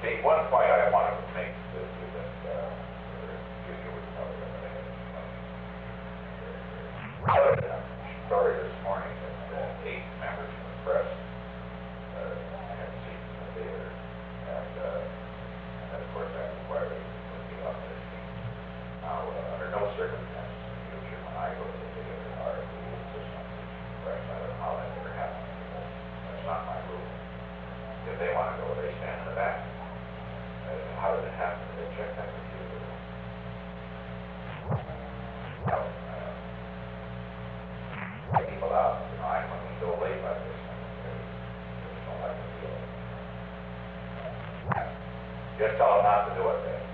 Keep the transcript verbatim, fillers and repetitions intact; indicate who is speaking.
Speaker 1: The one point I wanted to make is that, uh, Junior was probably going to have a story this morning that uh, eight members from the press uh, had seats in the theater, and, uh, and of course that required a movie off their seat. Now, uh, under no circumstances in the future, when I go to the theater, are the rules just on seats from the press. I don't know how that ever happened, because that's not my rule. If they want to go, they stand in the back. Uh, how did it happen? Did they check that with you? No. Uh, take people out. You know, I, when we go late like this, I mean, they just don't like to feel it. Just tell them not to do it then.